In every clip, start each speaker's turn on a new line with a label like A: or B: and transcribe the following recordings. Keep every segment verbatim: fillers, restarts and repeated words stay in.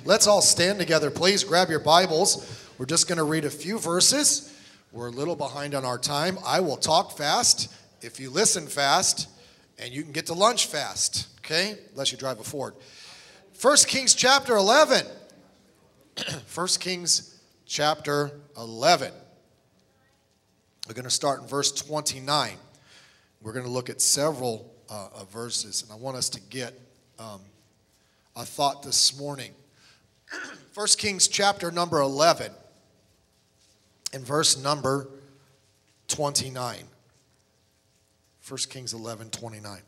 A: Let's all stand together, please. Grab your Bibles. We're just going to read a few verses. We're a little behind on our time. I will talk fast if you listen fast, and you can get to lunch fast, okay? Unless you drive a Ford. First Kings chapter eleven. First Kings chapter eleven. We're going to start in verse twenty-nine. We're going to look at several uh, uh, verses, and I want us to get um, a thought this morning. First Kings chapter number eleven and verse number twenty-nine. First Kings eleven, twenty-nine.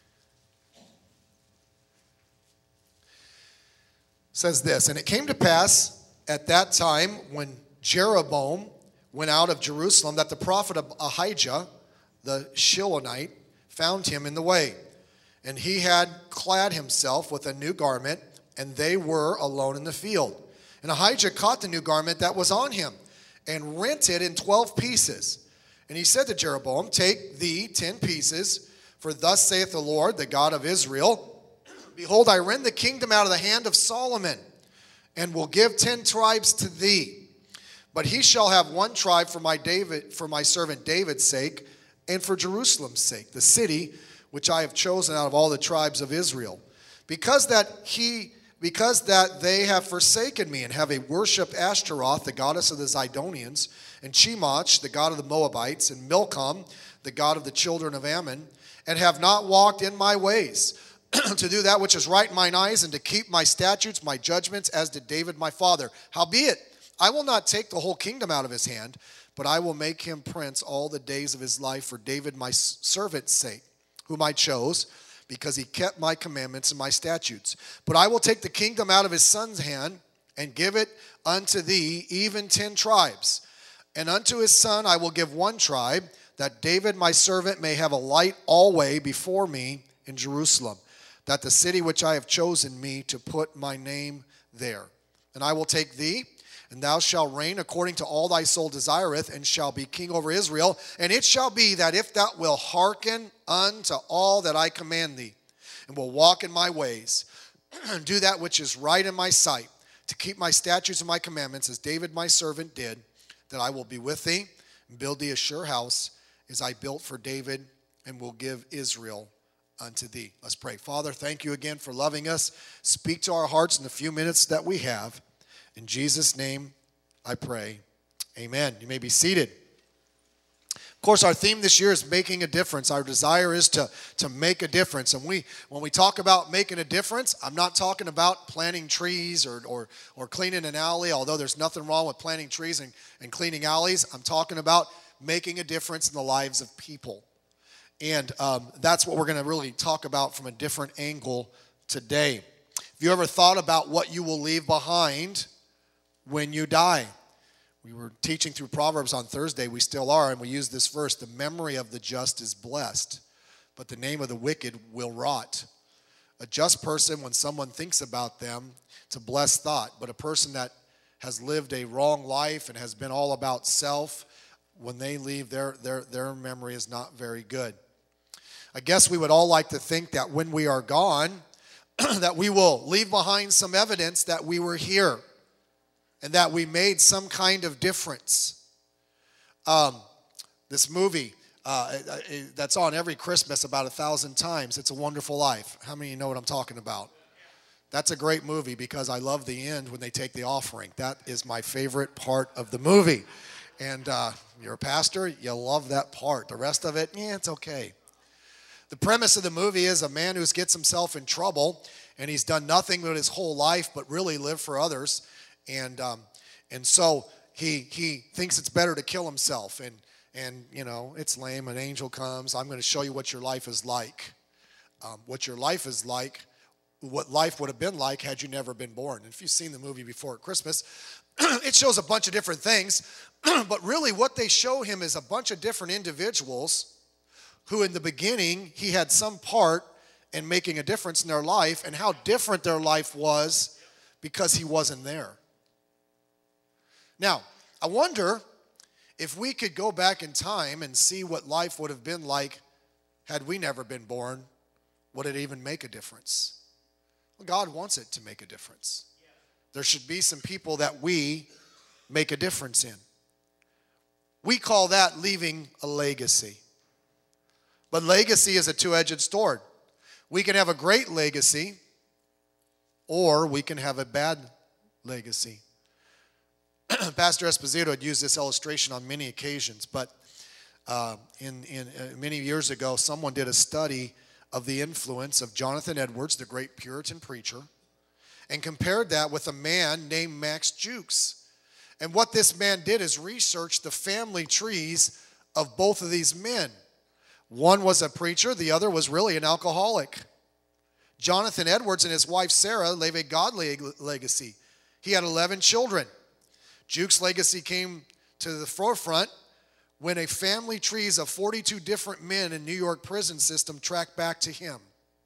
A: Says this, and it came to pass at that time when Jeroboam went out of Jerusalem that the prophet of Ahijah, the Shilonite, found him in the way. And he had clad himself with a new garment, and they were alone in the field. And Ahijah caught the new garment that was on him, and rent it in twelve pieces. And he said to Jeroboam, take thee ten pieces, for thus saith the Lord, the God of Israel, behold, I rend the kingdom out of the hand of Solomon, and will give ten tribes to thee. But he shall have one tribe for my David, for my servant David's sake, and for Jerusalem's sake, the city which I have chosen out of all the tribes of Israel. Because that he, because that they have forsaken me and have a worshipped Ashtaroth, the goddess of the Zidonians, and Chemosh, the god of the Moabites, and Milcom, the god of the children of Ammon, and have not walked in my ways, to do that which is right in mine eyes, and to keep my statutes, my judgments, as did David my father. Howbeit, I will not take the whole kingdom out of his hand, but I will make him prince all the days of his life for David my servant's sake, whom I chose, because he kept my commandments and my statutes. But I will take the kingdom out of his son's hand, and give it unto thee, even ten tribes. And unto his son I will give one tribe, that David my servant may have a light always before me in Jerusalem, that the city which I have chosen me to put my name there. And I will take thee, and thou shalt reign according to all thy soul desireth, and shall be king over Israel. And it shall be that if thou wilt hearken unto all that I command thee, and will walk in my ways, and do that which is right in my sight, to keep my statutes and my commandments, as David my servant did, that I will be with thee, and build thee a sure house, as I built for David, and will give Israel unto thee. Let's pray. Father, thank you again for loving us. Speak to our hearts in the few minutes that we have. In Jesus' name, I pray. Amen. You may be seated. Of course, our theme this year is making a difference. Our desire is to, to make a difference. And we, when we talk about making a difference, I'm not talking about planting trees or, or, or cleaning an alley, although there's nothing wrong with planting trees and, and cleaning alleys. I'm talking about making a difference in the lives of people. And um, that's what we're going to really talk about from a different angle today. Have you ever thought about what you will leave behind when you die? We were teaching through Proverbs on Thursday. We still are, and we use this verse. The memory of the just is blessed, but the name of the wicked will rot. A just person, when someone thinks about them, it's a blessed thought. But a person that has lived a wrong life and has been all about self, when they leave, their, their, their memory is not very good. I guess we would all like to think that when we are gone, that we will leave behind some evidence that we were here, and that we made some kind of difference. Um, this movie uh, that's on every Christmas about a thousand times, It's a Wonderful Life. How many of you know what I'm talking about? That's a great movie because I love the end when they take the offering. That is my favorite part of the movie. And uh, you're a pastor, you love that part. The rest of it, yeah, it's okay. The premise of the movie is a man who gets himself in trouble, and he's done nothing with his whole life but really live for others. And um, and so he he thinks it's better to kill himself. And, and you know, it's lame. An angel comes. I'm going to show you what your life is like. Um, what your life is like, what life would have been like had you never been born. And if you've seen the movie before at Christmas, it shows a bunch of different things. But really what they show him is a bunch of different individuals who in the beginning he had some part in making a difference in their life, and how different their life was because he wasn't there. Now, I wonder if we could go back in time and see what life would have been like had we never been born. Would it even make a difference? Well, God wants it to make a difference. There should be some people that we make a difference in. We call that leaving a legacy. But legacy is a two-edged sword. We can have a great legacy, or we can have a bad legacy. Pastor Esposito had used this illustration on many occasions, but uh, in, in uh, many years ago, someone did a study of the influence of Jonathan Edwards, the great Puritan preacher, and compared that with a man named Max Jukes. And what this man did is research the family trees of both of these men. One was a preacher, the other was really an alcoholic. Jonathan Edwards and his wife Sarah leave a godly legacy. He had eleven children. Jukes' legacy came to the forefront when a family trees of forty-two different men in New York prison system tracked back to him.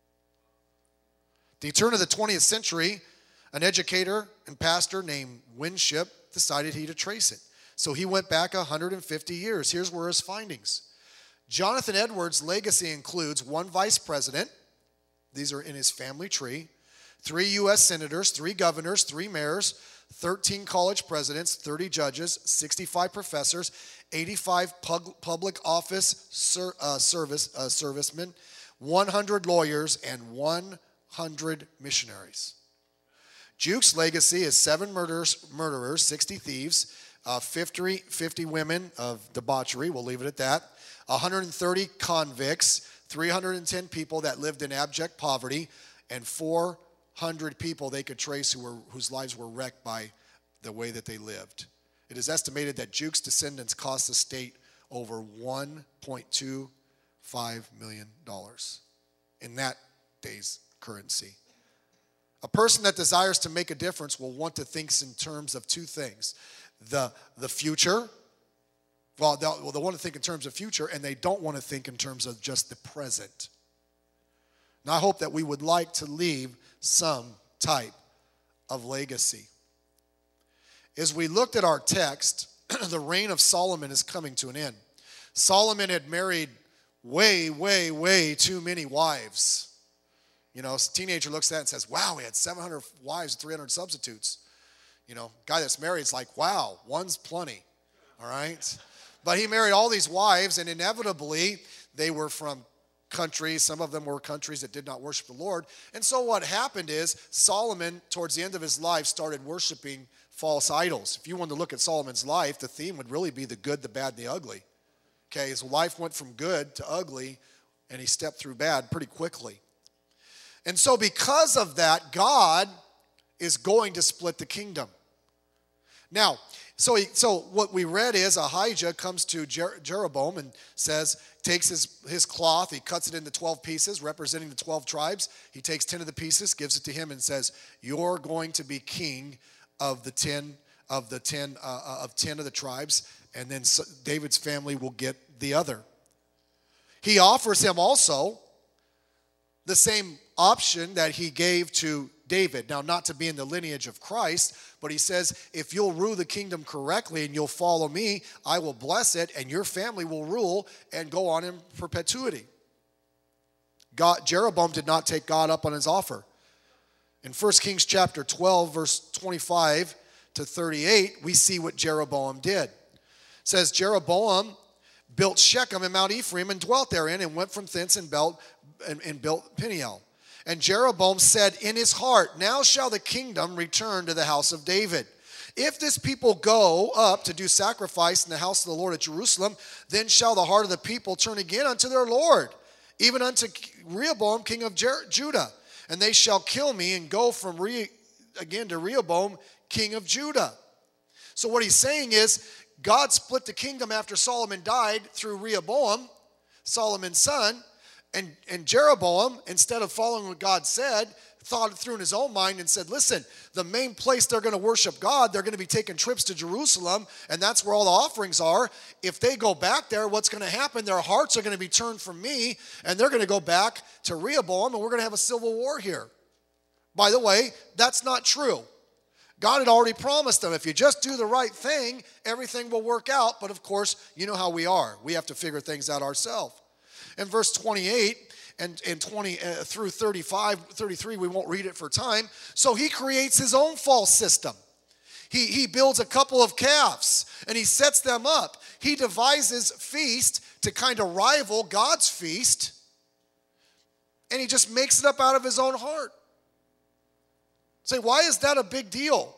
A: At the turn of the twentieth century, an educator and pastor named Winship decided he to trace it. So he went back one hundred fifty years. Here's where his findings. Jonathan Edwards' legacy includes one vice president. These are in his family tree. Three U S senators, three governors, three mayors, thirteen college presidents, thirty judges, sixty-five professors, eighty-five pub- public office ser- uh, service uh, servicemen, one hundred lawyers, and one hundred missionaries. Jukes' legacy is seven murders, murderers, sixty thieves, uh, fifty, fifty women of debauchery, we'll leave it at that, one hundred thirty convicts, three hundred ten people that lived in abject poverty, and four hundred people they could trace who were, whose lives were wrecked by the way that they lived. It is estimated that Jukes' descendants cost the state over one point two five million dollars in that day's currency. A person that desires to make a difference will want to think in terms of two things. The, the future, well they'll, well, they want to think in terms of future, and they don't want to think in terms of just the present. And I hope that we would like to leave some type of legacy. As we looked at our text, the reign of Solomon is coming to an end. Solomon had married way, way, way too many wives. You know, a teenager looks at that and says, wow, he had seven hundred wives and three hundred substitutes. You know, guy that's married is like, wow, one's plenty, all right? But he married all these wives, and inevitably, they were from countries. Some of them were countries that did not worship the Lord. And so what happened is Solomon, towards the end of his life, started worshiping false idols. If you wanted to look at Solomon's life, the theme would really be the good, the bad, and the ugly. Okay, his life went from good to ugly, and he stepped through bad pretty quickly. And so because of that, God is going to split the kingdom. Now, so he, so what we read is Ahijah comes to Jer- Jeroboam and says, takes his, his cloth, he cuts it into twelve pieces, representing the twelve tribes. He takes ten of the pieces, gives it to him, and says, you're going to be king of the ten of the ten uh, of ten of the tribes, and then David's family will get the other. He offers him also the same option that he gave to David. Now, not to be in the lineage of Christ, but he says, if you'll rule the kingdom correctly and you'll follow me, I will bless it, and your family will rule and go on in perpetuity. God, Jeroboam did not take God up on his offer. In First Kings chapter twelve, verse twenty-five to thirty-eight, we see what Jeroboam did. It says, Jeroboam built Shechem in Mount Ephraim and dwelt therein, and went from thence and built, and, and built Peniel. And Jeroboam said in his heart, now shall the kingdom return to the house of David. If this people go up to do sacrifice in the house of the Lord at Jerusalem, then shall the heart of the people turn again unto their Lord, even unto Rehoboam, king of Jer- Judah. And they shall kill me and go from Re- again to Rehoboam, king of Judah. So what he's saying is, God split the kingdom after Solomon died through Rehoboam, Solomon's son. And, and Jeroboam, instead of following what God said, thought it through in his own mind and said, listen, the main place they're going to worship God, they're going to be taking trips to Jerusalem, and that's where all the offerings are. If they go back there, what's going to happen? Their hearts are going to be turned from me, and they're going to go back to Rehoboam, and we're going to have a civil war here. By the way, that's not true. God had already promised them, if you just do the right thing, everything will work out. But of course, you know how we are. We have to figure things out ourselves. In verse twenty-eight, and, and twenty uh, through thirty-five, thirty-three, we won't read it for time. So he creates his own false system. He, he builds a couple of calves and he sets them up. He devises feast to kind of rival God's feast. And he just makes it up out of his own heart. Say, why is that a big deal?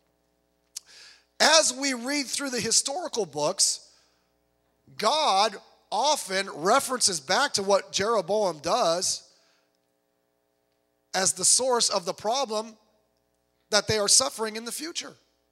A: As we read through the historical books, God often references back to what Jeroboam does as the source of the problem that they are suffering in the future.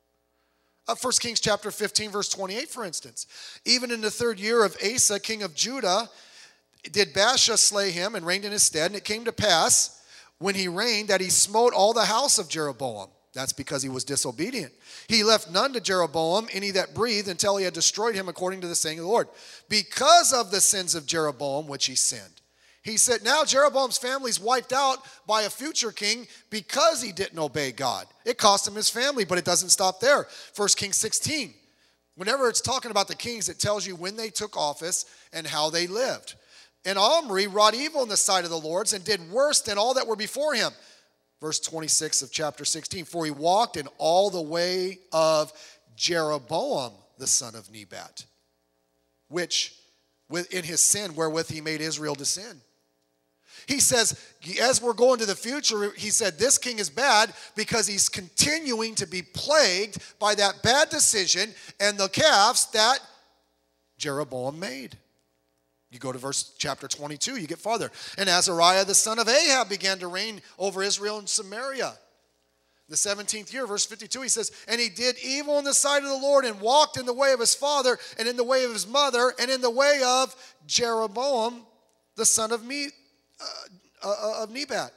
A: Uh, First Kings chapter fifteen, verse twenty-eight, for instance. Even in the third year of Asa, king of Judah, did Baasha slay him and reigned in his stead. And it came to pass, when he reigned, that he smote all the house of Jeroboam. That's because he was disobedient. He left none to Jeroboam, any that breathed, until he had destroyed him according to the saying of the Lord. Because of the sins of Jeroboam, which he sinned. He said, now Jeroboam's family's wiped out by a future king because he didn't obey God. It cost him his family, but it doesn't stop there. First Kings sixteen. Whenever it's talking about the kings, it tells you when they took office and how they lived. And Omri wrought evil in the sight of the Lord and did worse than all that were before him. Verse twenty-six of chapter sixteen. For he walked in all the way of Jeroboam, the son of Nebat, which in his sin wherewith he made Israel to sin. He says, as we're going to the future, he said this king is bad because he's continuing to be plagued by that bad decision and the calves that Jeroboam made. You go to verse chapter twenty-two, you get farther. And Azariah the son of Ahab began to reign over Israel and Samaria. The seventeenth year, verse fifty-two, he says, and he did evil in the sight of the Lord and walked in the way of his father and in the way of his mother and in the way of Jeroboam the son of Me. Uh, uh, of Nebat.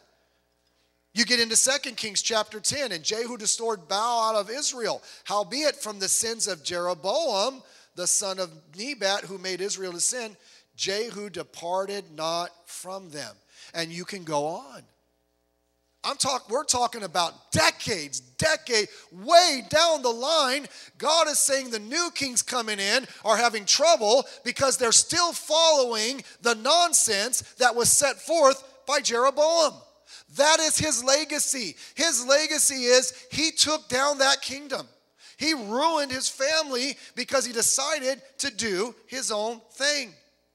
A: You get into Second Kings chapter ten, and Jehu restored Baal out of Israel. Howbeit from the sins of Jeroboam, the son of Nebat, who made Israel to sin, Jehu departed not from them. And you can go on. I'm talk, we're talking about decades, decade, way down the line. God is saying the new kings coming in are having trouble because they're still following the nonsense that was set forth by Jeroboam. That is his legacy. His legacy is he took down that kingdom. He ruined his family because he decided to do his own thing.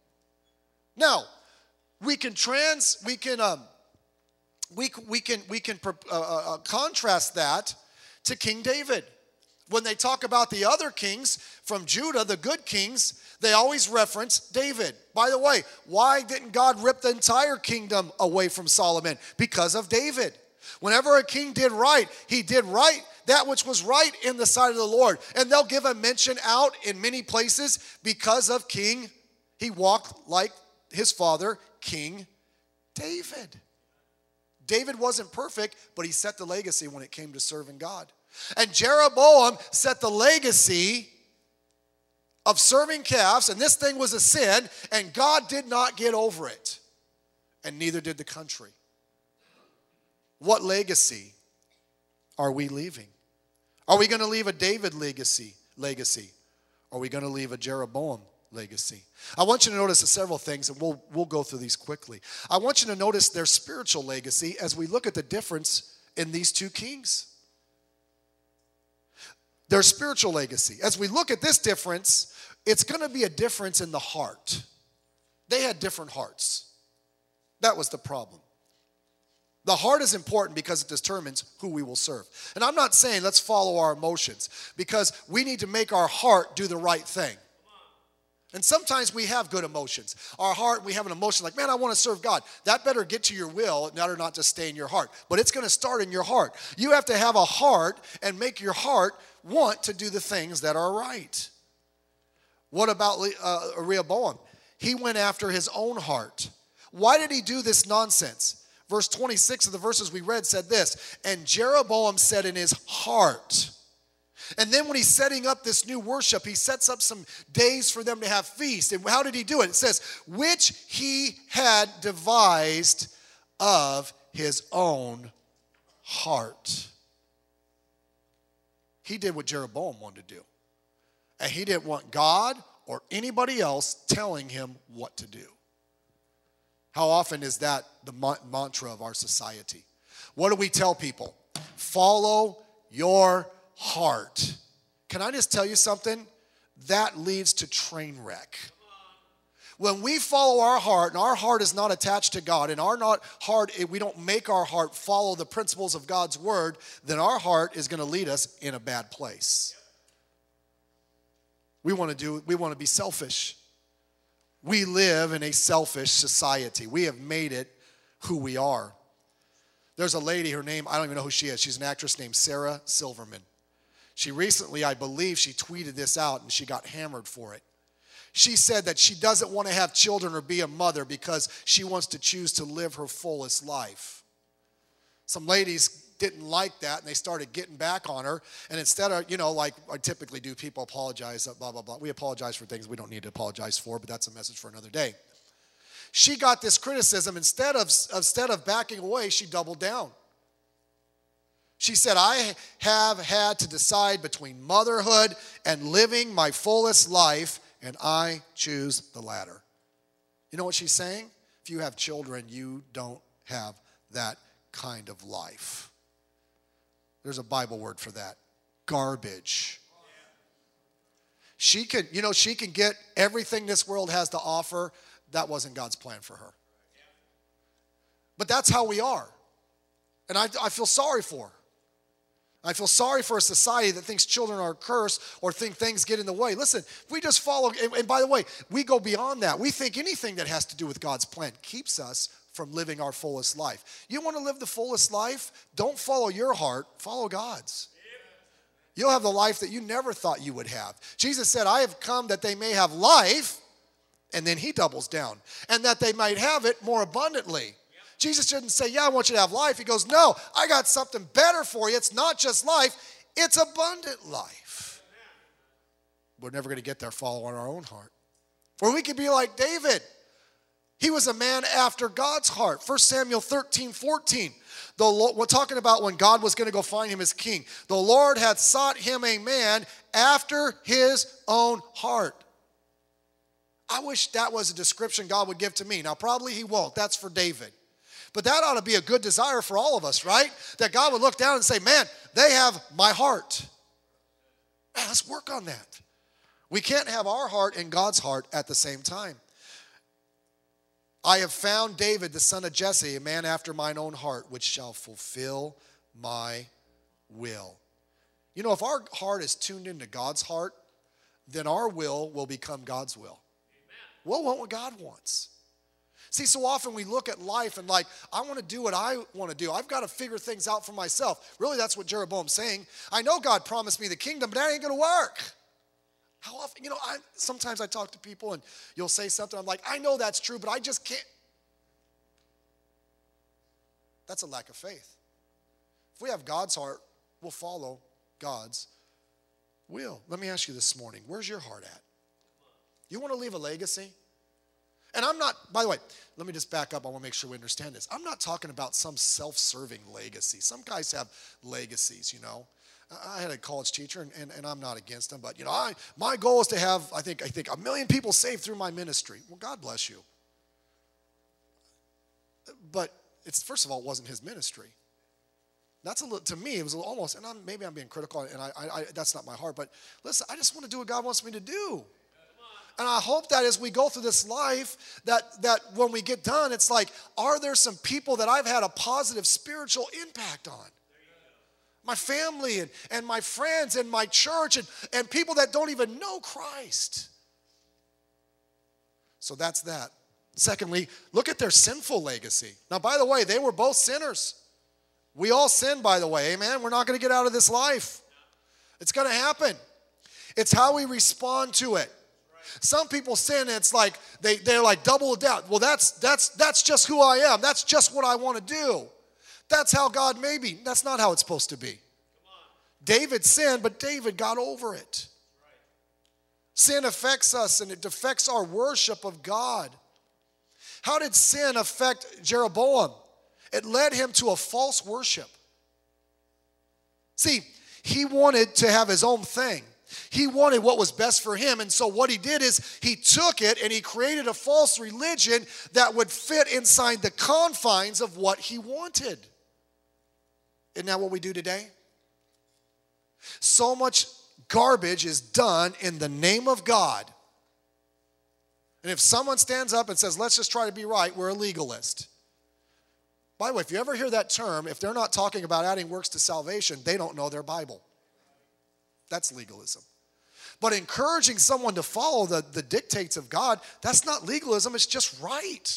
A: Now, we can trans, we can... Um, We, we can, we can uh, uh, contrast that to King David. When they talk about the other kings from Judah, the good kings, they always reference David. By the way, why didn't God rip the entire kingdom away from Solomon? Because of David. Whenever a king did right, he did right, that which was right in the sight of the Lord. And they'll give a mention out in many places because of King, he walked like his father, King David. David wasn't perfect, but he set the legacy when it came to serving God. And Jeroboam set the legacy of serving calves, and this thing was a sin, and God did not get over it. And neither did the country. What legacy are we leaving? Are we going to leave a David legacy? Legacy? Or are we going to leave a Jeroboam legacy? I want you to notice several things, and we'll, we'll go through these quickly. I want you to notice their spiritual legacy as we look at the difference in these two kings. Their spiritual legacy. As we look at this difference, it's going to be a difference in the heart. They had different hearts. That was the problem. The heart is important because it determines who we will serve. And I'm not saying let's follow our emotions, because we need to make our heart do the right thing. And sometimes we have good emotions. Our heart, we have an emotion like, man, I want to serve God. That better get to your will, in order not to stay in your heart. But it's going to start in your heart. You have to have a heart and make your heart want to do the things that are right. What about uh, Rehoboam? He went after his own heart. Why did he do this nonsense? Verse twenty-six of the verses we read said this, and Jeroboam said in his heart. And then when he's setting up this new worship, he sets up some days for them to have feast. And how did he do it? It says, which he had devised of his own heart. He did what Jeroboam wanted to do. And he didn't want God or anybody else telling him what to do. How often is that the mantra of our society? What do we tell people? Follow your heart. Can I just tell you something? That leads to train wreck. When we follow our heart, and our heart is not attached to God, and our not heart, we don't make our heart follow the principles of God's word, then our heart is going to lead us in a bad place. We want to do, we want to be selfish. We live in a selfish society. We have made it who we are. There's a lady, her name, I don't even know who she is. She's an actress named Sarah Silverman. She recently, I believe, she tweeted this out and she got hammered for it. She said that she doesn't want to have children or be a mother because she wants to choose to live her fullest life. Some ladies didn't like that and they started getting back on her. And instead of, you know, like I typically do, people apologize, blah, blah, blah. We apologize for things we don't need to apologize for, but that's a message for another day. She got this criticism. Instead of, instead of backing away, she doubled down. She said, I have had to decide between motherhood and living my fullest life, and I choose the latter. You know what she's saying? If you have children, you don't have that kind of life. There's a Bible word for that. Garbage. She can, you know, she can get everything this world has to offer. That wasn't God's plan for her. But that's how we are. And I, I feel sorry for her. I feel sorry for a society that thinks children are a curse or think things get in the way. Listen, if we just follow, and, and by the way, we go beyond that. We think anything that has to do with God's plan keeps us from living our fullest life. You want to live the fullest life? Don't follow your heart, follow God's. You'll have the life that you never thought you would have. Jesus said, I have come that they may have life, and then he doubles down, and that they might have it more abundantly. Jesus didn't say, yeah, I want you to have life. He goes, no, I got something better for you. It's not just life, it's abundant life. We're never going to get there following our own heart. Or we could be like David. He was a man after God's heart. First Samuel thirteen, fourteen. The Lord, we're talking about when God was going to go find him as king. The Lord had sought him a man after his own heart. I wish that was a description God would give to me. Now, probably he won't. That's for David. But that ought to be a good desire for all of us, right? That God would look down and say, man, they have my heart. Man, let's work on that. We can't have our heart and God's heart at the same time. I have found David, the son of Jesse, a man after mine own heart, which shall fulfill my will. You know, if our heart is tuned into God's heart, then our will will become God's will. Amen. We'll want what God wants. See, so often we look at life and like, I want to do what I want to do. I've got to figure things out for myself. Really, that's what Jeroboam's saying. I know God promised me the kingdom, but that ain't going to work. How often, you know, I, sometimes I talk to people and you'll say something, I'm like, I know that's true, but I just can't. That's a lack of faith. If we have God's heart, we'll follow God's will. Let me ask you this morning, where's your heart at? You want to leave a legacy? And I'm not, by the way, let me just back up. I want to make sure we understand this. I'm not talking about some self-serving legacy. Some guys have legacies, you know. I had a college teacher, and, and, and I'm not against him, but, you know, I my goal is to have, I think, I think a million people saved through my ministry. Well, God bless you. But it's, first of all, it wasn't his ministry. That's a little, to me, it was a little, almost, and I'm, maybe I'm being critical, and I, I, I, that's not my heart, but listen, I just want to do what God wants me to do. And I hope that as we go through this life, that, that when we get done, it's like, are there some people that I've had a positive spiritual impact on? My family and, and my friends and my church and, and people that don't even know Christ. So that's that. Secondly, look at their sinful legacy. Now, by the way, they were both sinners. We all sin, by the way. Amen? We're not going to get out of this life. It's going to happen. It's how we respond to it. Some people sin and it's like they, they're like double down. Well, that's that's that's just who I am. That's just what I want to do. That's how God made me. That's not how it's supposed to be. David sinned, but David got over it. Sin affects us and it affects our worship of God. How did sin affect Jeroboam? It led him to a false worship. See, he wanted to have his own thing. He wanted what was best for him. And so what he did is he took it and he created a false religion that would fit inside the confines of what he wanted. Isn't that what we do today? So much garbage is done in the name of God. And if someone stands up and says, let's just try to be right, we're a legalist. By the way, if you ever hear that term, if they're not talking about adding works to salvation, they don't know their Bible. That's legalism. But encouraging someone to follow the, the dictates of God, that's not legalism, it's just right.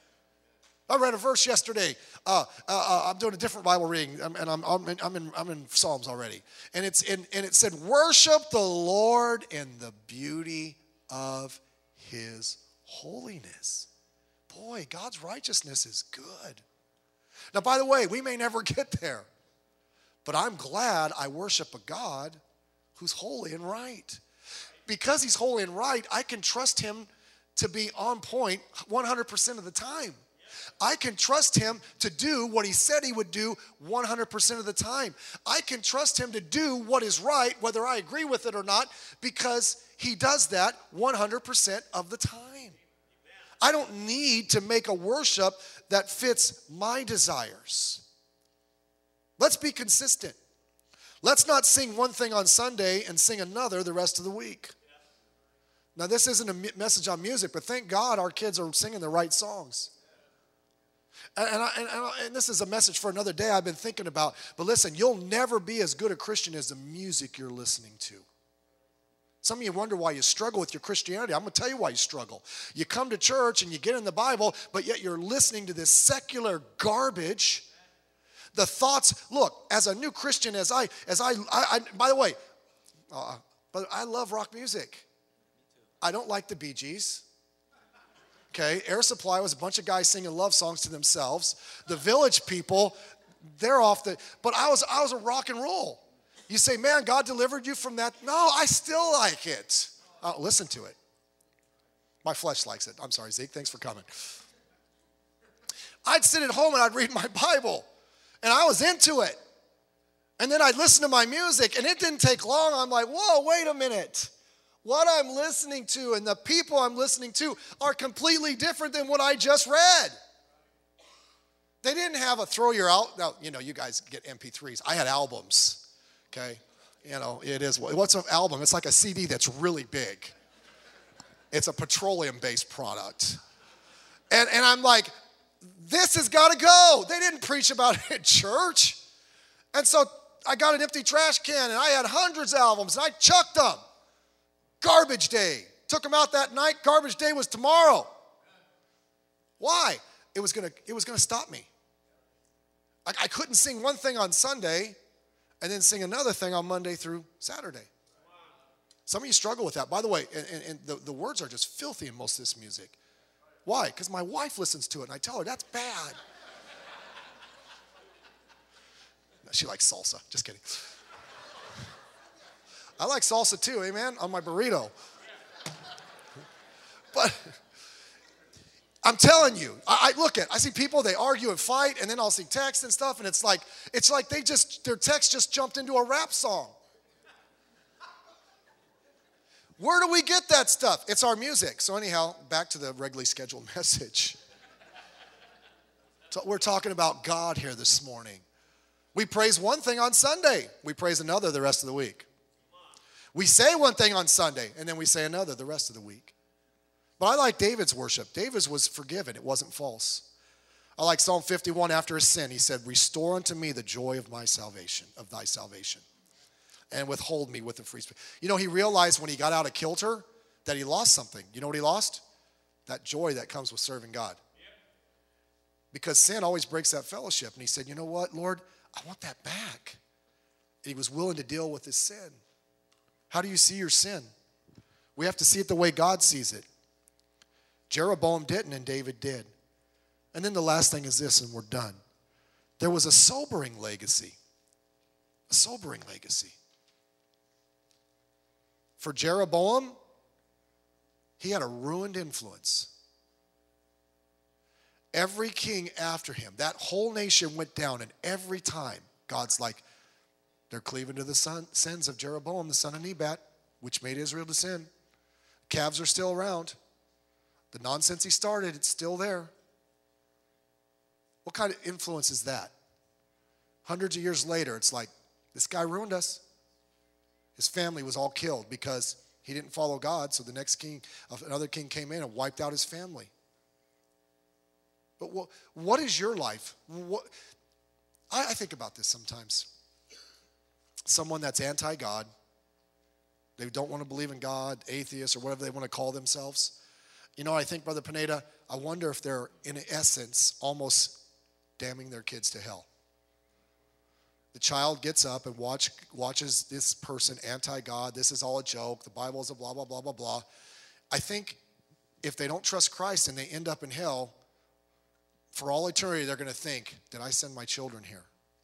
A: I read a verse yesterday. Uh, uh, I'm doing a different Bible reading, and I'm, I'm, in, I'm, in, I'm in Psalms already. And, it's in, and it said, worship the Lord in the beauty of his holiness. Boy, God's righteousness is good. Now, by the way, we may never get there, but I'm glad I worship a God who's holy and right. Because he's holy and right, I can trust him to be on point one hundred percent of the time. I can trust him to do what he said he would do one hundred percent of the time. I can trust him to do what is right, whether I agree with it or not, because he does that one hundred percent of the time. I don't need to make a worship that fits my desires. Let's be consistent. Let's not sing one thing on Sunday and sing another the rest of the week. Now, this isn't a message on music, but thank God our kids are singing the right songs. And, and, I, and, I, and this is a message for another day I've been thinking about. But listen, you'll never be as good a Christian as the music you're listening to. Some of you wonder why you struggle with your Christianity. I'm going to tell you why you struggle. You come to church and you get in the Bible, but yet you're listening to this secular garbage. The thoughts, look, as a new Christian, as I, as I, I, I by the way, uh, but I love rock music. I don't like the Bee Gees. Okay, Air Supply was a bunch of guys singing love songs to themselves. The Village People, they're off the, but I was, I was a rock and roll. You say, man, God delivered you from that. No, I still like it. Uh, listen to it. My flesh likes it. I'm sorry, Zeke, thanks for coming. I'd sit at home and I'd read my Bible, and I was into it. And then I'd listen to my music, and it didn't take long. I'm like, whoa, wait a minute. What I'm listening to and the people I'm listening to are completely different than what I just read. They didn't have a throw your out. Now, you know, you guys get M P threes. I had albums, okay? You know, it is. What's an album? It's like a C D that's really big. It's a petroleum-based product. And, and I'm like, this has got to go. They didn't preach about it at church. And so I got an empty trash can, and I had hundreds of albums, and I chucked them. Garbage day. Took them out that night. Garbage day was tomorrow. Why? It was gonna, it was gonna stop me. I, I couldn't sing one thing on Sunday and then sing another thing on Monday through Saturday. Some of you struggle with that. By the way, and, and, and the, the words are just filthy in most of this music. Why? Because my wife listens to it, and I tell her, that's bad. She likes salsa. Just kidding. I like salsa too, amen, on my burrito. But I'm telling you, I, I look at, I see people, they argue and fight, and then I'll see text and stuff, and it's like, it's like they just, their text just jumped into a rap song. Where do we get that stuff? It's our music. So anyhow, back to the regularly scheduled message. So we're talking about God here this morning. We praise one thing on Sunday. We praise another the rest of the week. We say one thing on Sunday, and then we say another the rest of the week. But I like David's worship. David's was forgiven. It wasn't false. I like Psalm fifty-one after his sin. He said, restore unto me the joy of my salvation, of thy salvation, and withhold me with the free spirit. You know, he realized when he got out of kilter that he lost something. You know what he lost? That joy that comes with serving God. Because sin always breaks that fellowship. And he said, you know what, Lord, I want that back. And he was willing to deal with his sin. How do you see your sin? We have to see it the way God sees it. Jeroboam didn't, and David did. And then the last thing is this, and we're done. There was a sobering legacy. A sobering legacy. For Jeroboam, he had a ruined influence. Every king after him, that whole nation went down, and every time God's like, they're cleaving to the son, sins of Jeroboam, the son of Nebat. which made Israel to sin. Calves are still around. The nonsense he started, it's still there. What kind of influence is that? Hundreds of years later, it's like, this guy ruined us. His family was all killed because he didn't follow God, so the next king, another king came in and wiped out his family. But what, what is your life? What, I, I think about this sometimes. Someone that's anti-God, they don't want to believe in God, atheists, or whatever they want to call themselves. You know, I think, Brother Pineda, I wonder if they're, in essence, almost damning their kids to hell. The child gets up and watch, watches this person anti-God. This is all a joke. The Bible is a blah, blah, blah, blah, blah. I think if they don't trust Christ and they end up in hell, for all eternity, they're going to think, did I send my children here?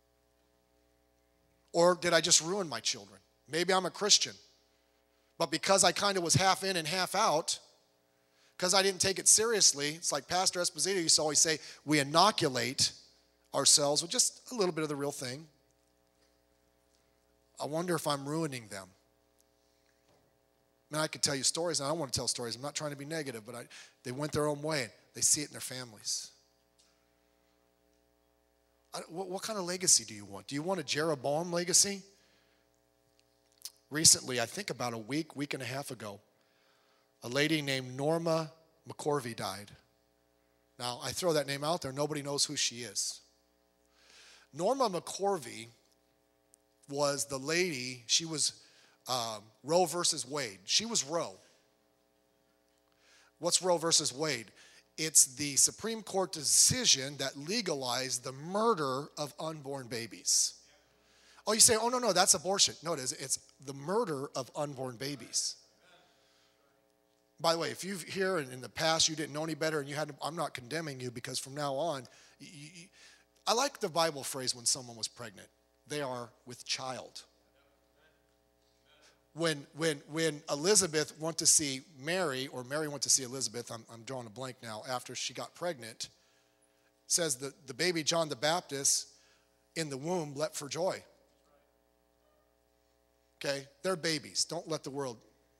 A: Or did I just ruin my children? Maybe I'm a Christian, but because I kind of was half in and half out, because I didn't take it seriously, it's like Pastor Esposito used to always say, we inoculate ourselves with just a little bit of the real thing. I wonder if I'm ruining them. Man, I could tell you stories, and I don't want to tell stories. I'm not trying to be negative, but I, they went their own way. They see it in their families. I, what, what kind of legacy do you want? Do you want a Jeroboam legacy? Recently, I think about a week, week and a half ago, a lady named Norma McCorvey died. Now, I throw that name out there. Nobody knows who she is. Norma McCorvey was the lady, she was um, Roe versus Wade. She was Roe. What's Roe versus Wade? It's the Supreme Court decision that legalized the murder of unborn babies. Oh, you say, oh, no, no, that's abortion. No, it is. It's the murder of unborn babies. By the way, if you've here in the past you didn't know any better and you had, I'm not condemning you because from now on, you, you, I like the Bible phrase when someone was pregnant. They are with child. When when when Elizabeth went to see Mary, or Mary went to see Elizabeth, I'm, I'm drawing a blank now, after she got pregnant, says that the baby John the Baptist in the womb leapt for joy. Okay, they're babies. Don't let the world.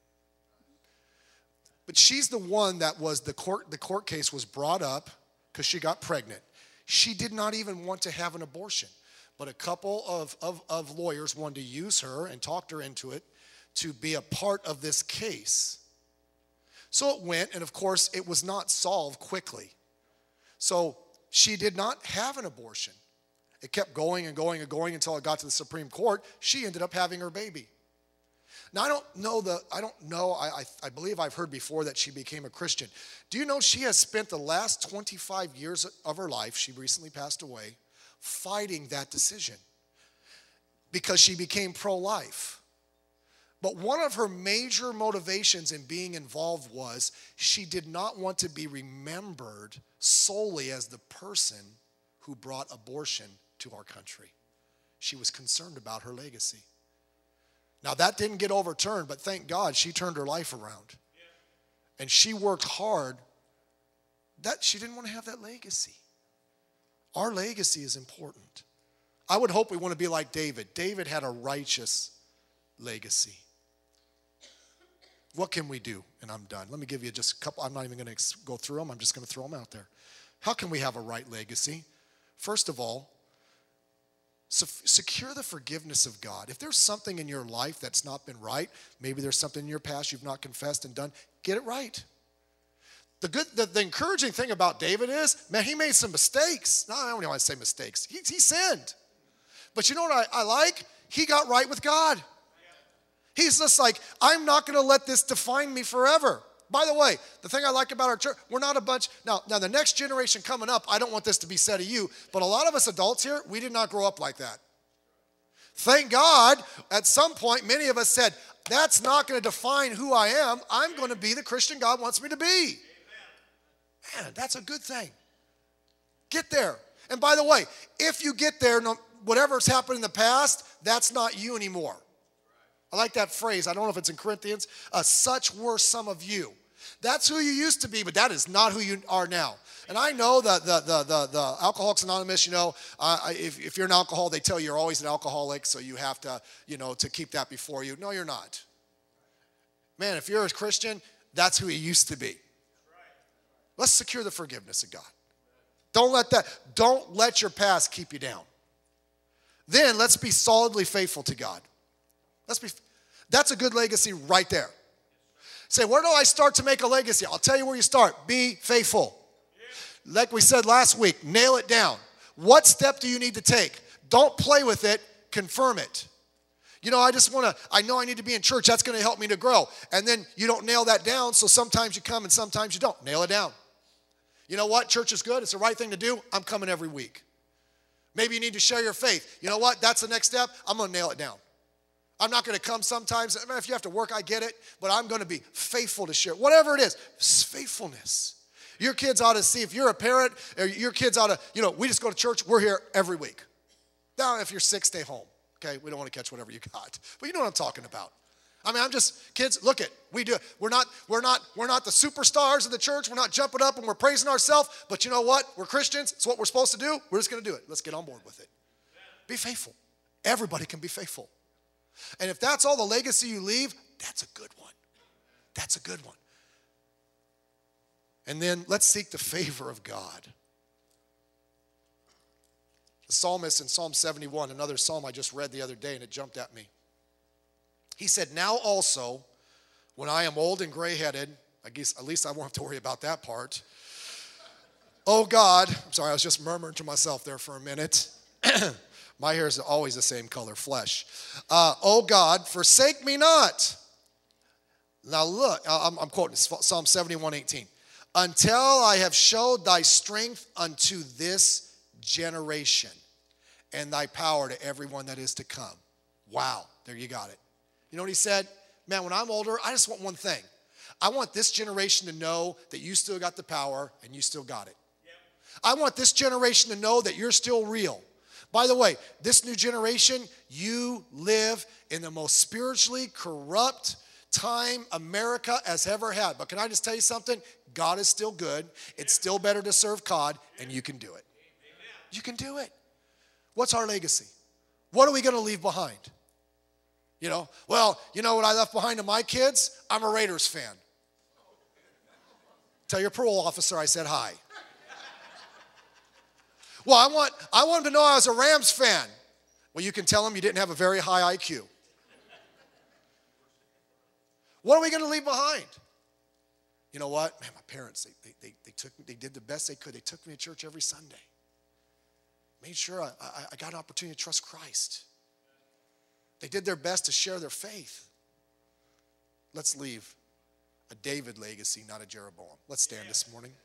A: But she's the one that was, the court, the court case was brought up because she got pregnant. She did not even want to have an abortion. But a couple of, of, of lawyers wanted to use her and talked her into it to be a part of this case. So it went, and of course, it was not solved quickly. So she did not have an abortion. It kept going and going and going until it got to the Supreme Court. She ended up having her baby. Now, I don't know the, I don't know, I, I, I believe I've heard before that she became a Christian. Do you know she has spent the last twenty-five years of her life, she recently passed away, fighting that decision because she became pro-life. But one of her major motivations in being involved was she did not want to be remembered solely as the person who brought abortion to our country. She was concerned about her legacy. Now, that didn't get overturned, but thank God she turned her life around. And she worked hard. That she didn't want to have that legacy. Our legacy is important. I would hope we want to be like David. David had a righteous legacy. What can we do? And I'm done. Let me give you just a couple. I'm not even going to go through them. I'm just going to throw them out there. How can we have a right legacy? First of all, secure the forgiveness of God. If there's something in your life that's not been right, maybe there's something in your past you've not confessed and done, get it right. The good, the, the encouraging thing about David is, man, he made some mistakes. No, I don't even want to say mistakes. He, he sinned. But you know what I, I like? He got right with God. He's just like, I'm not going to let this define me forever. By the way, the thing I like about our church, we're not a bunch, now, now the next generation coming up, I don't want this to be said of you, but a lot of us adults here, we did not grow up like that. Thank God, at some point, many of us said, that's not going to define who I am. I'm going to be the Christian God wants me to be. Man, that's a good thing. Get there. And by the way, if you get there, no, whatever's happened in the past, that's not you anymore. I like that phrase. I don't know if it's in Corinthians. Uh, Such were some of you. That's who you used to be, but that is not who you are now. And I know that the the the, the Alcoholics Anonymous, you know, uh, if, if you're an alcoholic, they tell you you're always an alcoholic, so you have to, you know, to keep that before you. No, you're not. Man, if you're a Christian, that's who he used to be. Let's secure the forgiveness of God. Don't let that, don't let your past keep you down. Then let's be solidly faithful to God. Let's be, that's a good legacy right there. Say, where do I start to make a legacy? I'll tell you where you start. Be faithful. Like we said last week, nail it down. What step do you need to take? Don't play with it, confirm it. You know, I just want to, I know I need to be in church. That's going to help me to grow. And then you don't nail that down, so sometimes you come and sometimes you don't. Nail it down. You know what? Church is good. It's the right thing to do. I'm coming every week. Maybe you need to share your faith. You know what? That's the next step. I'm going to nail it down. I'm not going to come sometimes. I mean, if you have to work, I get it. But I'm going to be faithful to share. Whatever it is, it's faithfulness. Your kids ought to see, if you're a parent, or your kids ought to, you know, we just go to church. We're here every week. Now, if you're sick, stay home. Okay? We don't want to catch whatever you got. But you know what I'm talking about. I mean, I'm just, kids, look it. We do it. We're not, we're not, we're not the superstars of the church. We're not jumping up and we're praising ourselves. But you know what? We're Christians. It's what we're supposed to do. We're just going to do it. Let's get on board with it. Be faithful. Everybody can be faithful. And if that's all the legacy you leave, that's a good one. That's a good one. And then let's seek the favor of God. The psalmist in Psalm seventy-one, another psalm I just read the other day, and it jumped at me. He said, now also, when I am old and gray-headed, I guess at least I won't have to worry about that part. Oh God, I'm sorry, I was just murmuring to myself there for a minute. My hair is always the same color, flesh. Uh, oh God, forsake me not. Now look, I'm, I'm quoting Psalm seventy-one eighteen. Until I have showed thy strength unto this generation, and thy power to everyone that is to come. Wow, there you got it. You know what he said? Man, when I'm older, I just want one thing. I want this generation to know that you still got the power and you still got it. Yep. I want this generation to know that you're still real. By the way, this new generation, you live in the most spiritually corrupt time America has ever had. But can I just tell you something? God is still good. It's still better to serve God, and you can do it. You can do it. What's our legacy? What are we going to leave behind? You know, well, you know what I left behind to my kids? I'm a Raiders fan. Tell your parole officer I said hi. Well, I want, I want him to know I was a Rams fan. Well, you can tell him you didn't have a very high I Q. What are we going to leave behind? You know what? Man, my parents, they, they, they, they, took me, they did the best they could. They took me to church every Sunday. Made sure I, I, I got an opportunity to trust Christ. They did their best to share their faith. Let's leave a David legacy, not a Jeroboam. Let's stand this morning.